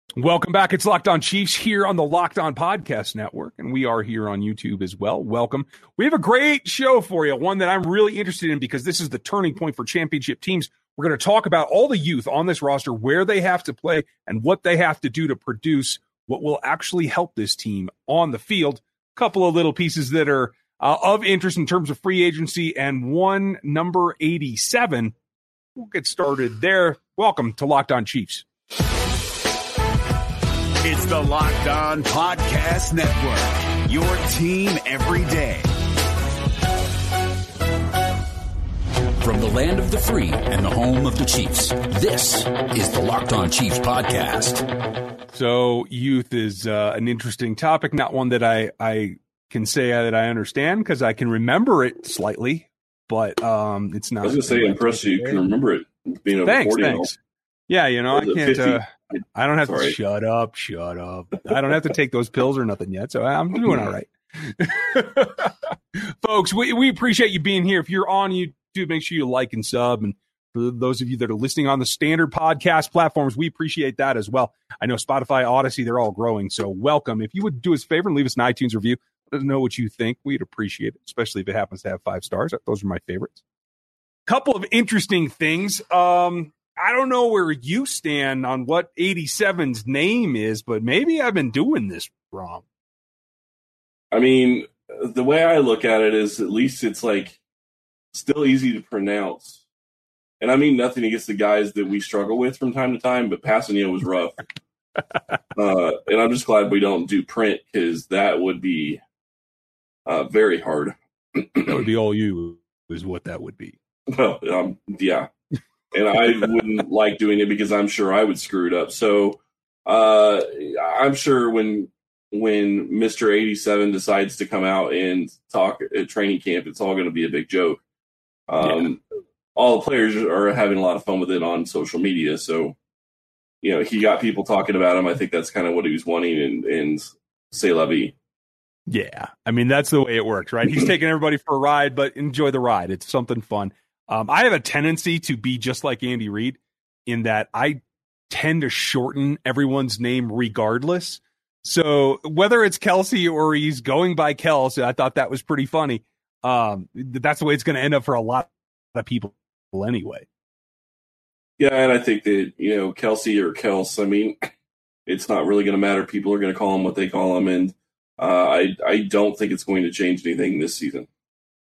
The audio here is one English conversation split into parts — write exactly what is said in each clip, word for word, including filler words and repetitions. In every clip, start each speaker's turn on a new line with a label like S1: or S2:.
S1: Welcome back. It's Locked On Chiefs here on the Locked On Podcast Network, and we are here on YouTube as well. Welcome. We have a great show for you, one that I'm really interested in because this is the turning point for championship teams. We're going to talk about all the youth on this roster, where they have to play, and what they have to do to produce what will actually help this team on the field. A couple of little pieces that are uh, of interest in terms of free agency, and one number eighty-seven. We'll get started there. Welcome to Locked On Chiefs.
S2: It's the Locked On Podcast Network, your team every day.
S3: From the land of the free and the home of the Chiefs, this is the Locked On Chiefs podcast.
S1: So youth is uh, an interesting topic, not one that I, I can say that I understand because I can remember it slightly, but um, it's not.
S4: I was going to say, impressed you can remember it being over
S1: thanks,
S4: forty.
S1: Thanks. Yeah, you know, I can't. Uh, I don't have
S4: Sorry.
S1: to shut up, shut up. I don't have to take those pills or nothing yet, so I'm doing all right. Folks, we, we appreciate you being here. If you're on YouTube, make sure you like and sub. And for those of you that are listening on the standard podcast platforms, we appreciate that as well. I know Spotify, Odyssey, they're all growing, so welcome. If you would do us a favor and leave us an iTunes review, let us know what you think. We'd appreciate it, especially if it happens to have five stars. Those are my favorites. Couple of interesting things. Um... I don't know where you stand on what eighty-seven's name is, but maybe I've been doing this wrong.
S4: I mean, the way I look at it is at least it's like still easy to pronounce. And I mean nothing against the guys that we struggle with from time to time, but Passanio was rough. uh, and I'm just glad we don't do print because that would be uh, very hard.
S1: That would be all you is what that would be.
S4: Well, um, yeah. And I wouldn't like doing it because I'm sure I would screw it up. So uh, I'm sure when when Mister eighty-seven decides to come out and talk at training camp, it's all going to be a big joke. Um, yeah. All the players are having a lot of fun with it on social media. So, you know, he got people talking about him. I think that's kind of what he was wanting, and, and c'est la vie.
S1: Yeah. I mean, that's the way it works, right? He's taking everybody for a ride, but enjoy the ride. It's something fun. Um, I have a tendency to be just like Andy Reid in that I tend to shorten everyone's name regardless. So whether it's Kelsey or he's going by Kels, I thought that was pretty funny. Um, that's the way it's going to end up for a lot of people anyway.
S4: Yeah, and I think that, you know, Kelsey or Kels, I mean, it's not really going to matter. People are going to call him what they call him, and uh, I, I don't think it's going to change anything this season.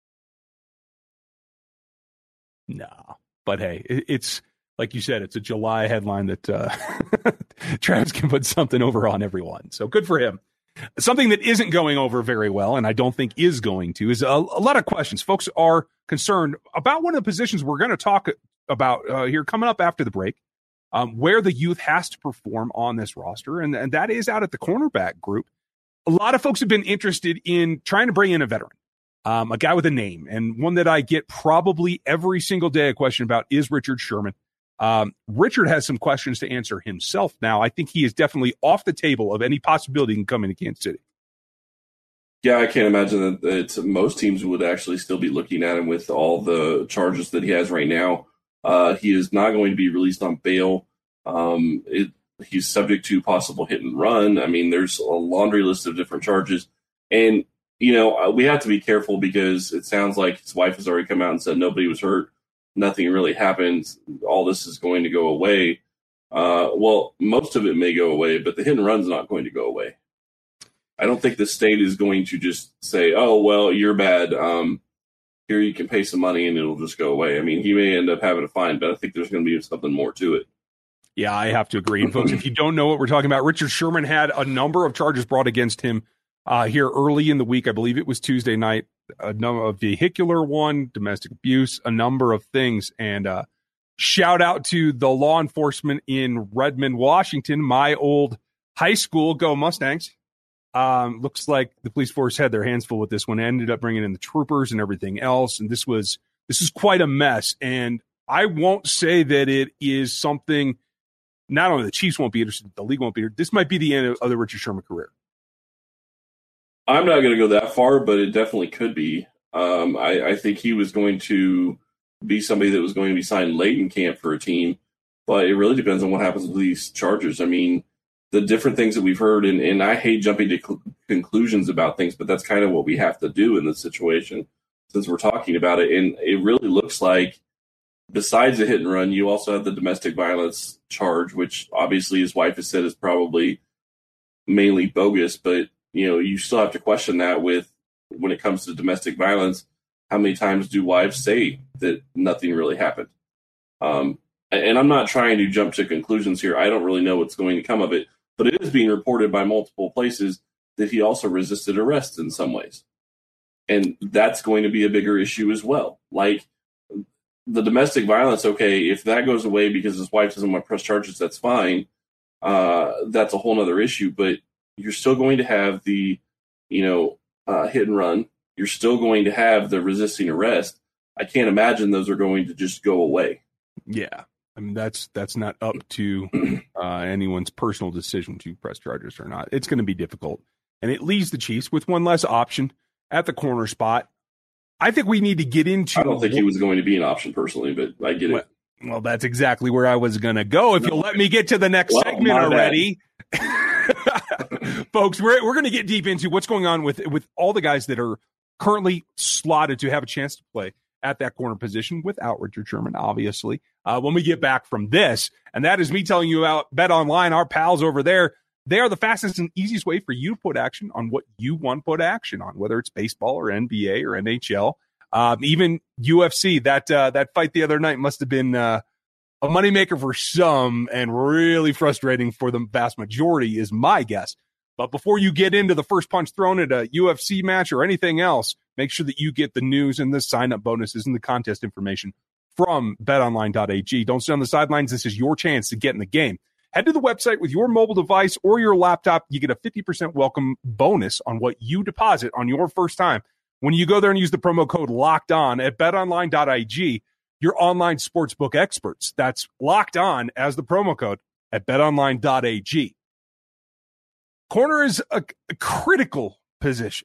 S1: No, but hey, it's like you said, it's a July headline that uh, Travis can put something over on everyone. So good for him. Something that isn't going over very well, and I don't think is going to, is a, a lot of questions. Folks are concerned about one of the positions we're going to talk about uh, here coming up after the break, um, where the youth has to perform on this roster, and, and that is out at the cornerback group. A lot of folks have been interested in trying to bring in a veteran. Um, a guy with a name, and one that I get probably every single day a question about is Richard Sherman. Um, Richard has some questions to answer himself now. I think he is definitely off the table of any possibility he can come into Kansas City.
S4: Yeah, I can't imagine that it's, most teams would actually still be looking at him with all the charges that he has right now. Uh, he is not going to be released on bail. Um, it, he's subject to possible hit and run. I mean, there's a laundry list of different charges, and you know, we have to be careful because it sounds like his wife has already come out and said nobody was hurt. Nothing really happened. All this is going to go away. Uh, well, most of it may go away, but the hit and run's not going to go away. I don't think the state is going to just say, oh, well, you're bad. Um, here you can pay some money and it'll just go away. I mean, he may end up having a fine, but I think there's going to be something more to it.
S1: Yeah, I have to agree. And folks, if you don't know what we're talking about, Richard Sherman had a number of charges brought against him Uh, here early in the week. I believe it was Tuesday night, a number of vehicular one, domestic abuse, a number of things. And uh, shout out to the law enforcement in Redmond, Washington, my old high school. Go Mustangs. Um, looks like the police force had their hands full with this one, ended up bringing in the troopers and everything else. And this was, this is quite a mess. And I won't say that it is something, not only the Chiefs won't be interested, the league won't be interested. This might be the end of, of the Richard Sherman career.
S4: I'm not going to go that far, but it definitely could be. Um, I, I think he was going to be somebody that was going to be signed late in camp for a team, but it really depends on what happens with these charges. I mean, the different things that we've heard, and, and I hate jumping to cl- conclusions about things, but that's kind of what we have to do in this situation since we're talking about it. And it really looks like, besides the hit and run, you also have the domestic violence charge, which obviously his wife has said is probably mainly bogus, but you know, you still have to question that with when it comes to domestic violence. How many times do wives say that nothing really happened? Um, and I'm not trying to jump to conclusions here. I don't really know what's going to come of it, but it is being reported by multiple places that he also resisted arrest in some ways. And that's going to be a bigger issue as well. Like the domestic violence, okay, if that goes away because his wife doesn't want to press charges, that's fine. Uh, that's a whole nother issue, but you're still going to have the, you know, uh, hit and run. You're still going to have the resisting arrest. I can't imagine those are going to just go away.
S1: Yeah. I mean, that's that's not up to uh, anyone's personal decision to press charges or not. It's going to be difficult. And it leaves the Chiefs with one less option at the corner spot. I think we need to get into...
S4: I don't think he was going to be an option personally, but I get
S1: well,
S4: it.
S1: Well, that's exactly where I was going to go. If no. you'll let me get to the next well, segment already. Folks, we're we're going to get deep into what's going on with, with all the guys that are currently slotted to have a chance to play at that corner position without Richard Sherman, obviously, uh, when we get back from this. And that is me telling you about BetOnline, our pals over there. They are the fastest and easiest way for you to put action on what you want to put action on, whether it's baseball or N B A or N H L, um, even U F C. That uh, that fight the other night must have been uh, a moneymaker for some and really frustrating for the vast majority is my guess. But before you get into the first punch thrown at a U F C match or anything else, make sure that you get the news and the sign-up bonuses and the contest information from bet online dot a g. Don't sit on the sidelines. This is your chance to get in the game. Head to the website with your mobile device or your laptop. You get a fifty percent welcome bonus on what you deposit on your first time when you go there and use the promo code Locked On at bet online dot a g. Your online sportsbook experts. That's Locked On as the promo code at bet online dot a g. Corner is a, a critical position.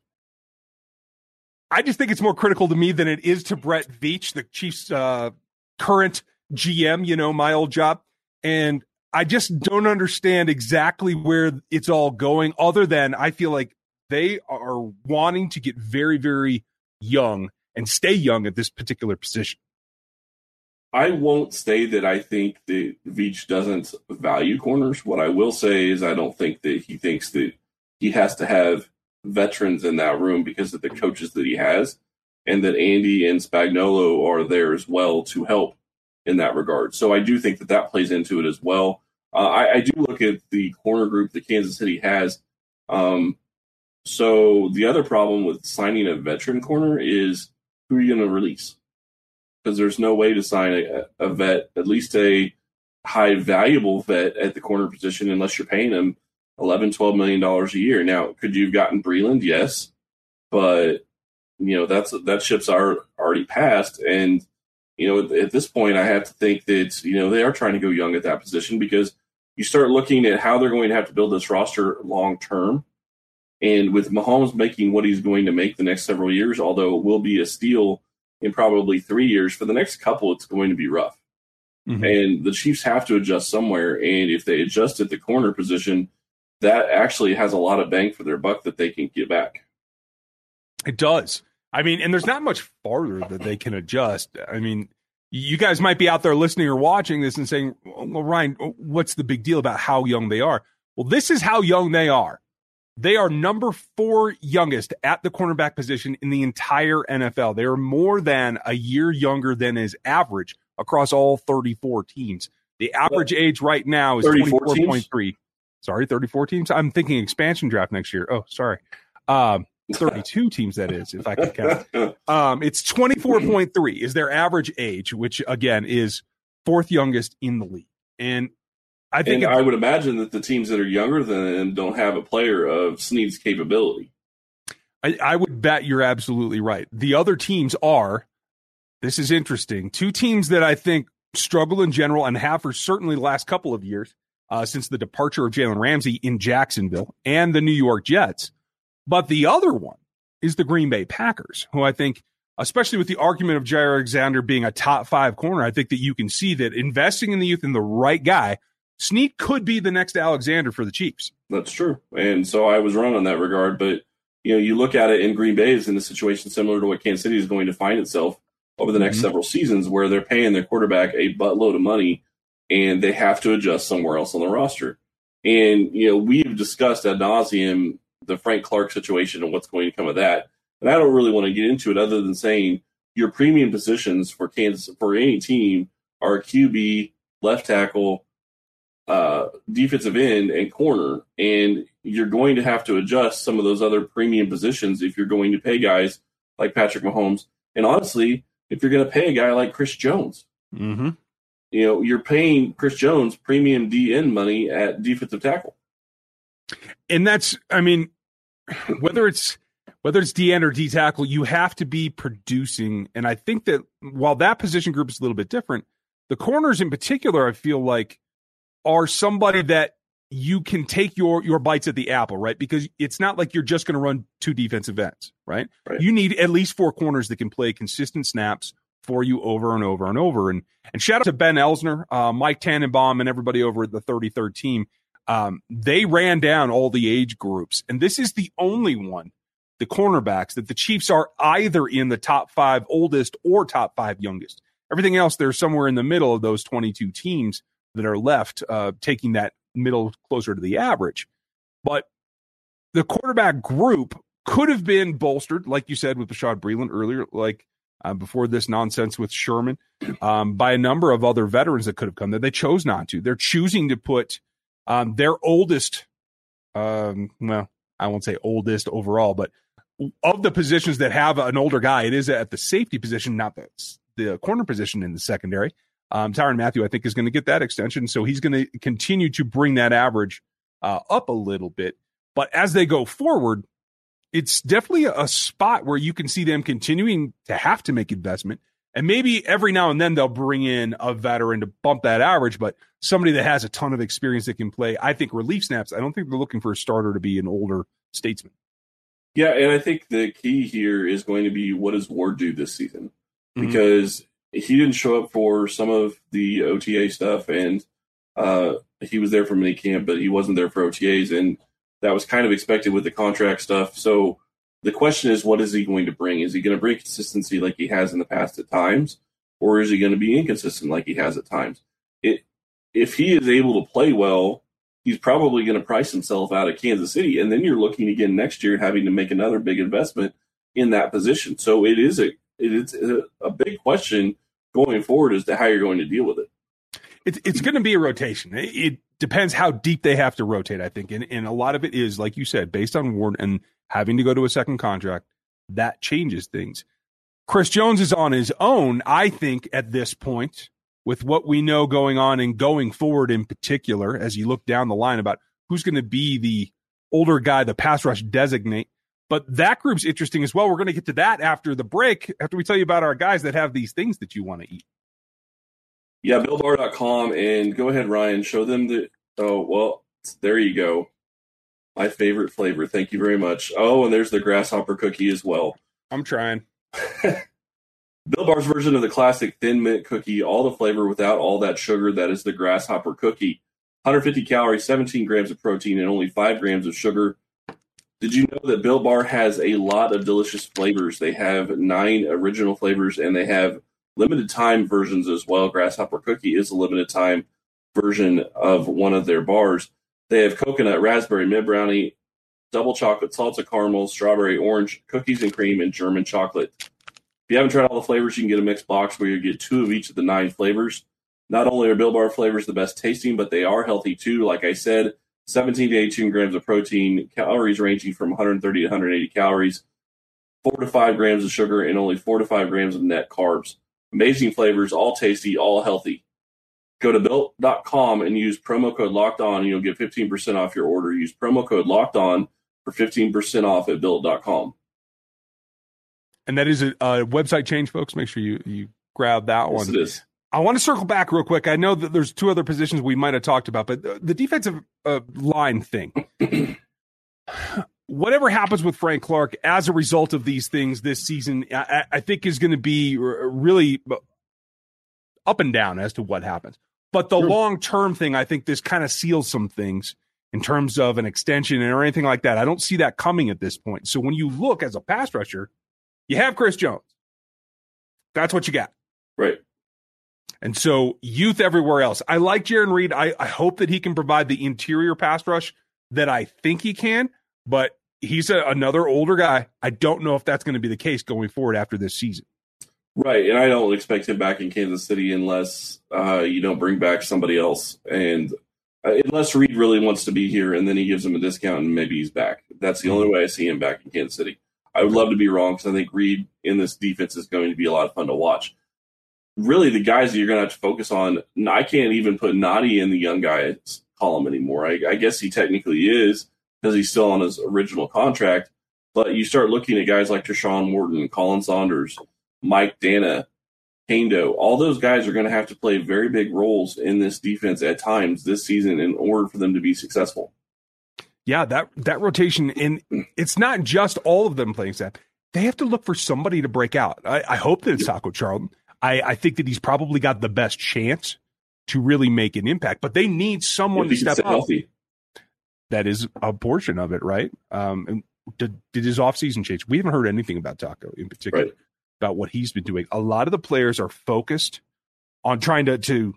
S1: I just think it's more critical to me than it is to Brett Veach, the Chiefs' uh, current G M, you know, my old job. And I just don't understand exactly where it's all going, other than I feel like they are wanting to get very, very young and stay young at this particular position.
S4: I won't say that I think that Veach doesn't value corners. What I will say is I don't think that he thinks that he has to have veterans in that room because of the coaches that he has, and that Andy and Spagnuolo are there as well to help in that regard. So I do think that that plays into it as well. Uh, I, I do look at the corner group that Kansas City has. Um, so the other problem with signing a veteran corner is who are you going to release? Because there's no way to sign a, a vet, at least a high valuable vet at the corner position, unless you're paying him eleven, twelve million dollars a year. Now, could you have gotten Breland? Yes. But, you know, that's that ship's are already passed. And, you know, at, at this point, I have to think that, you know, they are trying to go young at that position, because you start looking at how they're going to have to build this roster long term. And with Mahomes making what he's going to make the next several years, although it will be a steal in probably three years, for the next couple, it's going to be rough. Mm-hmm. And the Chiefs have to adjust somewhere. And if they adjust at the corner position, that actually has a lot of bang for their buck that they can get back.
S1: It does. I mean, and there's not much farther that they can adjust. I mean, you guys might be out there listening or watching this and saying, well, Ryan, what's the big deal about how young they are? Well, this is how young they are. They are number four youngest at the cornerback position in the entire N F L. They are more than a year younger than is average across all thirty-four teams. The average age right now is twenty-four point three. Sorry, thirty-four teams? I'm thinking expansion draft next year. Oh, sorry. Um, thirty-two teams, that is, if I can count. Um, it's twenty-four point three is their average age, which, again, is fourth youngest in the league. And I think
S4: and I would imagine that the teams that are younger than them don't have a player of Snead's capability.
S1: I, I would bet you're absolutely right. The other teams are, this is interesting, two teams that I think struggle in general and have for certainly the last couple of years uh, since the departure of Jalen Ramsey in Jacksonville, and the New York Jets. But the other one is the Green Bay Packers, who I think, especially with the argument of Jair Alexander being a top five corner, I think that you can see that investing in the youth and the right guy Snead could be the next Alexander for the Chiefs.
S4: That's true. And so I was wrong on that regard. But, you know, you look at it in Green Bay is in a situation similar to what Kansas City is going to find itself over the next mm-hmm. several seasons, where they're paying their quarterback a buttload of money and they have to adjust somewhere else on the roster. And, you know, we've discussed ad nauseum the Frank Clark situation and what's going to come of that. And I don't really want to get into it other than saying your premium positions for Kansas, for any team, are Q B, left tackle, uh, defensive end, and corner. And you're going to have to adjust some of those other premium positions if you're going to pay guys like Patrick Mahomes. And honestly, if you're going to pay a guy like Chris Jones,
S1: mm-hmm.
S4: you know, you're paying Chris Jones premium D N money at defensive tackle.
S1: And that's, I mean, whether it's whether it's D N or D tackle, you have to be producing. And I think that while that position group is a little bit different, the corners in particular, I feel like, are somebody that you can take your your bites at the apple, right? Because it's not like you're just going to run two defensive ends, right?
S4: right?
S1: You need at least four corners that can play consistent snaps for you over and over and over. And and shout out to Ben Elsner, uh, Mike Tannenbaum, and everybody over at the thirty-third team. Um, they ran down all the age groups, and this is the only one, the cornerbacks, that the Chiefs are either in the top five oldest or top five youngest. Everything else, they're somewhere in the middle of those twenty-two teams that are left, uh, taking that middle closer to the average. But the quarterback group could have been bolstered, like you said, with Bashaud Breeland earlier, like uh, before this nonsense with Sherman, um, by a number of other veterans that could have come there. They chose not to. They're choosing to put um, their oldest, um, well, I won't say oldest overall, but of the positions that have an older guy, it is at the safety position, not the, the corner position in the secondary. Um, Tyrann Mathieu, I think, is going to get that extension, so he's going to continue to bring that average uh, up a little bit. But as they go forward, it's definitely a spot where you can see them continuing to have to make investment. And maybe every now and then they'll bring in a veteran to bump that average, but somebody that has a ton of experience that can play, I think, relief snaps. I don't think they're looking for a starter to be an older statesman.
S4: Yeah, and I think the key here is going to be, what does Ward do this season?
S1: Mm-hmm.
S4: Because he didn't show up for some of the O T A stuff, and uh, he was there for minicamp, but he wasn't there for O T As, and that was kind of expected with the contract stuff. So the question is, what is he going to bring? Is he going to bring consistency like he has in the past at times, or is he going to be inconsistent like he has at times? It, if he is able to play well, he's probably going to price himself out of Kansas City, and then you're looking again next year having to make another big investment in that position. So it is a it's a, a big question going forward as to how you're going to deal with it.
S1: It's it's going to be a rotation. It, it depends how deep they have to rotate, I think, and and a lot of it is, like you said, based on Ward and having to go to a second contract. That changes things. Chris Jones is on his own, I think, at this point, with what we know going on and going forward in particular, as you look down the line about who's going to be the older guy, the pass rush designate. But that group's interesting as well. We're going to get to that after the break, after we tell you about our guys that have these things that you want to eat.
S4: Yeah, Built Bar dot com, and go ahead, Ryan, show them the, oh, well, there you go. My favorite flavor. Thank you very much. Oh, and there's the grasshopper cookie as well.
S1: I'm trying.
S4: Built Bar's version of the classic Thin Mint cookie, all the flavor without all that sugar. That is the grasshopper cookie. one hundred fifty calories, seventeen grams of protein, and only five grams of sugar. Did you know that Built Bar has a lot of delicious flavors? They have nine original flavors, and they have limited time versions as well. Grasshopper cookie is a limited time version of one of their bars. They have coconut, raspberry, mint brownie, double chocolate, salsa caramel, strawberry, orange, cookies and cream, and German chocolate. If you haven't tried all the flavors, you can get a mixed box where you get two of each of the nine flavors. Not only are Built Bar flavors the best tasting, but they are healthy too. Like I said, seventeen to eighteen grams of protein, calories ranging from one hundred thirty to one hundred eighty calories, four to five grams of sugar, and only four to five grams of net carbs. Amazing flavors, all tasty, all healthy. Go to built dot com and use promo code Locked On, and you'll get fifteen percent off your order. Use promo code Locked On for fifteen percent off at built dot com.
S1: And that is a, a website change, folks. Make sure you, you grab that
S4: Yes,
S1: one.
S4: it is.
S1: I want to circle back real quick. I know that there's two other positions we might have talked about, but the, the defensive uh, line thing. Whatever happens with Frank Clark as a result of these things this season, I, I think is going to be really up and down as to what happens. But the
S4: Sure.
S1: long-term thing, I think this kind of seals some things in terms of an extension or anything like that. I don't see that coming at this point. So when you look as a pass rusher, you have Chris Jones. That's what you got.
S4: Right.
S1: And so youth everywhere else. I like Jaron Reed. I, I hope that he can provide the interior pass rush that I think he can, but he's a, another older guy. I don't know if that's going to be the case going forward after this season.
S4: Right, and I don't expect him back in Kansas City unless uh, you don't bring back somebody else. And uh, unless Reed really wants to be here and then he gives him a discount and maybe he's back. That's the only way I see him back in Kansas City. I would love to be wrong because I think Reed in this defense is going to be a lot of fun to watch. Really, the guys that you're going to have to focus on, I can't even put Nadi in the young guys column anymore. I, I guess he technically is because he's still on his original contract. But you start looking at guys like Tershawn Wharton, Colin Saunders, Mike Dana, Kando. All those guys are going to have to play very big roles in this defense at times this season in order for them to be successful.
S1: Yeah, that that rotation, and it's not just all of them playing snap. They have to look for somebody to break out. I, I hope that it's Taco Charlton. I, I think that he's probably got the best chance to really make an impact, but they need someone to step up.
S4: Healthy.
S1: That is a portion of it, right? Um, and did, did his offseason change? We haven't heard anything about Taco in particular,
S4: right.
S1: about what he's been doing. A lot of the players are focused on trying to, to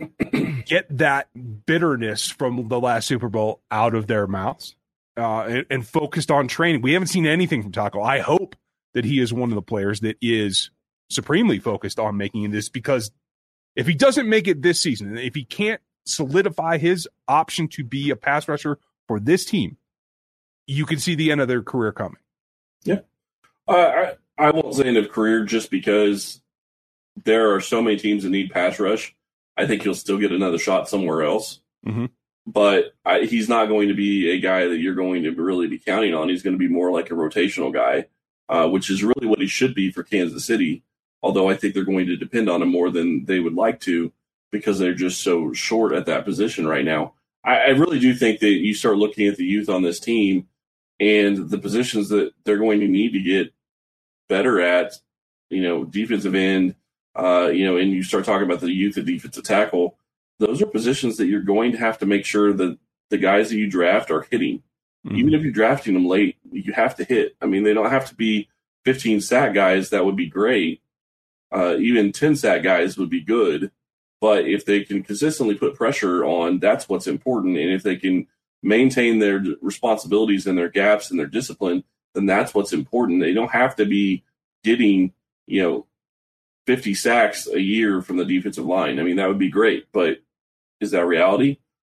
S1: get that bitterness from the last Super Bowl out of their mouths uh, and, and focused on training. We haven't seen anything from Taco. I hope that he is one of the players that is supremely focused on making this, because if he doesn't make it this season, if he can't solidify his option to be a pass rusher for this team, you can see the end of their career coming.
S4: Yeah. Uh, I, I won't say end of career just because there are so many teams that need pass rush. I think he'll still get another shot somewhere else.
S1: Mm-hmm.
S4: But I, he's not going to be a guy that you're going to really be counting on. He's going to be more like a rotational guy, uh, which is really what he should be for Kansas City. Although I think they're going to depend on him more than they would like to because they're just so short at that position right now. I, I really do think that you start looking at the youth on this team and the positions that they're going to need to get better at, you know, defensive end, uh, you know, and you start talking about the youth at defensive tackle. Those are positions that you're going to have to make sure that the guys that you draft are hitting. Mm-hmm. Even if you're drafting them late, you have to hit. I mean, they don't have to be fifteen sack guys. That would be great. Uh, even ten sack guys would be good, but if they can consistently put pressure on, that's what's important. And if they can maintain their responsibilities and their gaps and their discipline, then that's what's important. They don't have to be getting, you know, fifty sacks a year from the defensive line. I mean, that would be great, but is that reality?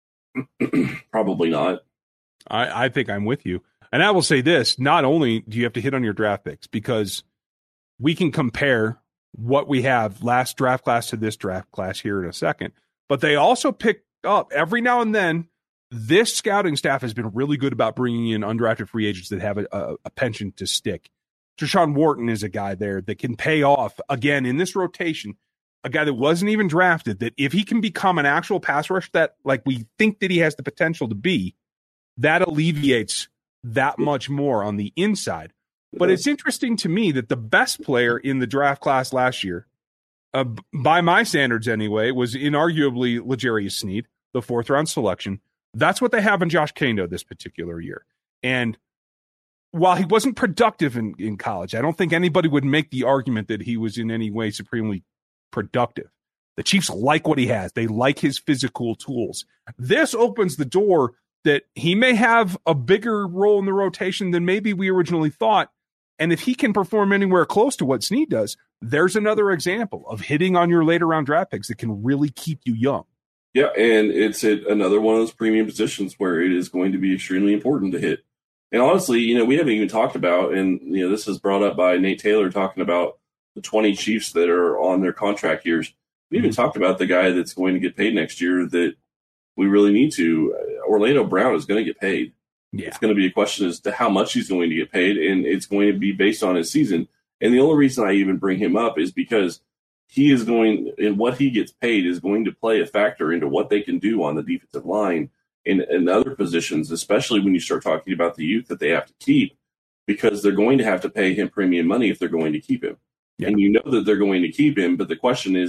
S4: Probably not.
S1: I, I think I'm with you. And I will say this, not only do you have to hit on your draft picks, because we can compare what we have last draft class to this draft class here in a second, but they also pick up every now and then. This scouting staff has been really good about bringing in undrafted free agents that have a, a, a penchant to stick. Tershawn Wharton is a guy there that can pay off again in this rotation, a guy that wasn't even drafted, that if he can become an actual pass rush that like we think that he has the potential to be, that alleviates that much more on the inside. But it's interesting to me that the best player in the draft class last year, uh, by my standards anyway, was inarguably L'Jarius Sneed, the fourth round selection. That's what they have in Josh Kando this particular year. And while he wasn't productive in, in college, I don't think anybody would make the argument that he was in any way supremely productive. The Chiefs like what he has. They like his physical tools. This opens the door that he may have a bigger role in the rotation than maybe we originally thought. And if he can perform anywhere close to what Sneed does, there's another example of hitting on your later round draft picks that can really keep you young.
S4: Yeah, and it's at another one of those premium positions where it is going to be extremely important to hit. And honestly, you know, we haven't even talked about, and, you know, this is brought up by Nate Taylor talking about the twenty Chiefs that are on their contract years. We even talked about the guy that's going to get paid next year that we really need to. Orlando Brown is going to get paid. Yeah. It's going to be a question as to how much he's going to get paid, and it's going to be based on his season. And the only reason I even bring him up is because he is going, and what he gets paid is going to play a factor into what they can do on the defensive line and, and other positions, especially when you start talking about the youth that they have to keep, because they're going to have to pay him premium money if they're going to keep him. Yeah. And you know that they're going to keep him, but the question is, is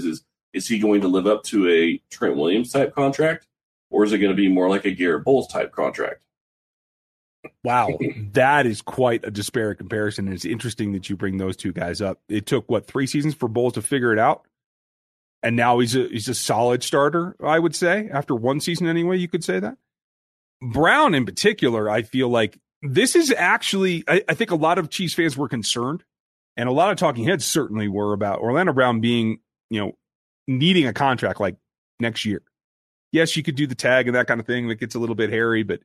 S4: is he going to live up to a Trent Williams type contract, or is it going to be more like a Garrett Bowles type contract?
S1: Wow, that is quite a disparate comparison. And it's interesting that you bring those two guys up. It took, what, three seasons for Bowles to figure it out? And now he's a, he's a solid starter, I would say. After one season anyway, you could say that. Brown in particular, I feel like this is actually, I, I think a lot of Chiefs fans were concerned, and a lot of talking heads certainly were, about Orlando Brown being, you know, needing a contract like next year. Yes, you could do the tag and that kind of thing. That gets a little bit hairy, but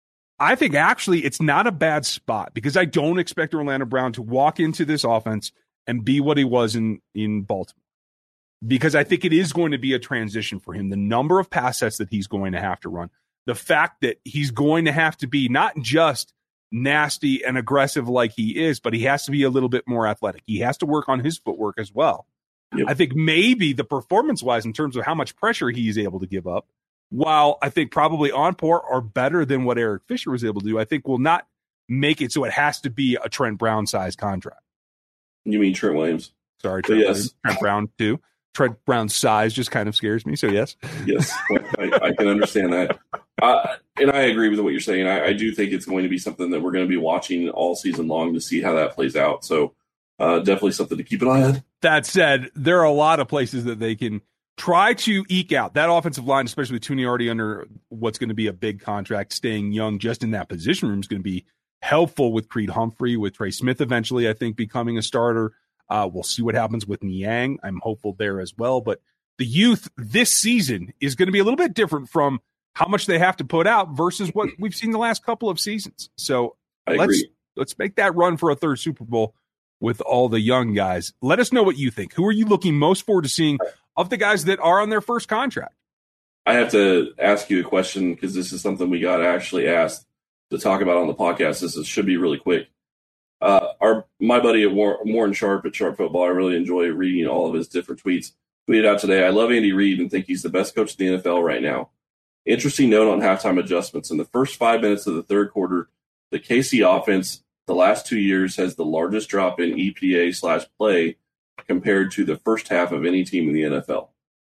S1: I think actually it's not a bad spot, because I don't expect Orlando Brown to walk into this offense and be what he was in, in Baltimore, because I think it is going to be a transition for him. The number of pass sets that he's going to have to run, the fact that he's going to have to be not just nasty and aggressive like he is, but he has to be a little bit more athletic. He has to work on his footwork as well. Yep. I think maybe the performance-wise, in terms of how much pressure he's able to give up, while I think probably on par or better than what Eric Fisher was able to do, I think will not make it so it has to be a Trent Brown-sized contract.
S4: You mean Trent Williams?
S1: Sorry, Trent,
S4: yes.
S1: Williams, Trent Brown, too. Trent Brown's size just kind of scares me, so yes.
S4: Yes, I, I can understand that. Uh, and I agree with what you're saying. I, I do think it's going to be something that we're going to be watching all season long to see how that plays out. So uh, definitely something to keep an eye on.
S1: That said, there are a lot of places that they can try to eke out. That offensive line, especially with Tooney already under what's going to be a big contract, staying young just in that position room is going to be helpful with Creed Humphrey, with Trey Smith eventually, I think, becoming a starter. Uh, we'll see what happens with Niang. I'm hopeful there as well. But the youth this season is going to be a little bit different from how much they have to put out versus what we've seen the last couple of seasons. So
S4: I
S1: let's
S4: agree.
S1: let's make that run for a third Super Bowl with all the young guys. Let us know what you think. Who are you looking most forward to seeing of the guys that are on their first contract?
S4: I have to ask you a question, because this is something we got actually asked to talk about on the podcast. This is, should be really quick. Uh, our my buddy at War, Warren Sharp at Sharp Football, I really enjoy reading all of his different tweets. Tweeted out today, I love Andy Reid and think he's the best coach in the N F L right now. Interesting note on halftime adjustments. In the first five minutes of the third quarter, the K C offense the last two years has the largest drop in E P A slash play compared to the first half of any team in the N F L.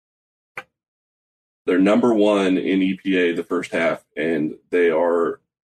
S4: They're number one in E P A the first half, and they are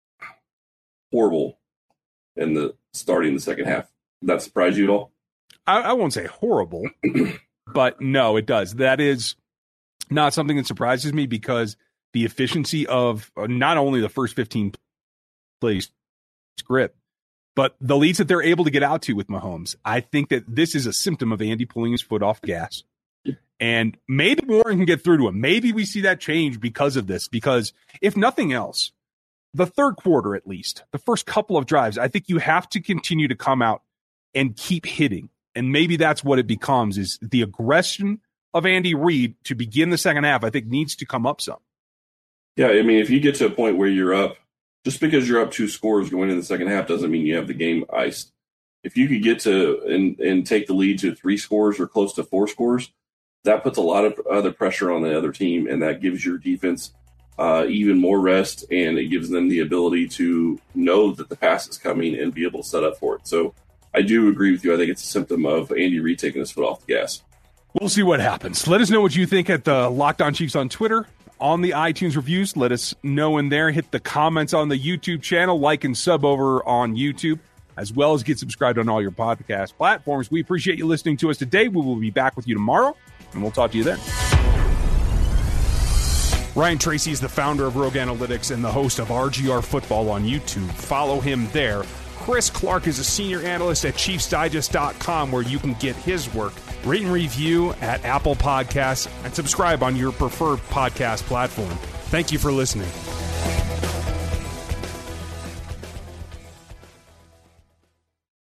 S4: horrible in the starting the second half. Does that surprise you at all?
S1: I, I won't say horrible, but no, it does. That is not something that surprises me, because the efficiency of not only the first fifteen plays script, but the leads that they're able to get out to with Mahomes. I think that this is a symptom of Andy pulling his foot off the gas. And maybe Warren can get through to him. Maybe we see that change because of this, because if nothing else, the third quarter, at least, the first couple of drives, I think you have to continue to come out and keep hitting. And maybe that's what it becomes, is the aggression of Andy Reid to begin the second half, I think, needs to come up some.
S4: Yeah, I mean, if you get to a point where you're up, just because you're up two scores going in the second half doesn't mean you have the game iced. If you could get to and, and take the lead to three scores or close to four scores, that puts a lot of other pressure on the other team, and that gives your defense uh, even more rest, and it gives them the ability to know that the pass is coming and be able to set up for it. So I do agree with you. I think it's a symptom of Andy Reid taking his foot off the gas.
S1: We'll see what happens. Let us know what you think at the Locked On Chiefs on Twitter, on the iTunes reviews. Let us know in there. Hit the comments on the YouTube channel, like and sub over on YouTube, as well as get subscribed on all your podcast platforms. We appreciate you listening to us today. We will be back with you tomorrow, and we'll talk to you then. Ryan Tracy is the founder of Rogue Analytics and the host of R G R Football on YouTube. Follow him there. Chris Clark is a senior analyst at Chiefs Digest dot com, where you can get his work. Rate and review at Apple Podcasts and subscribe on your preferred podcast platform. Thank you for listening.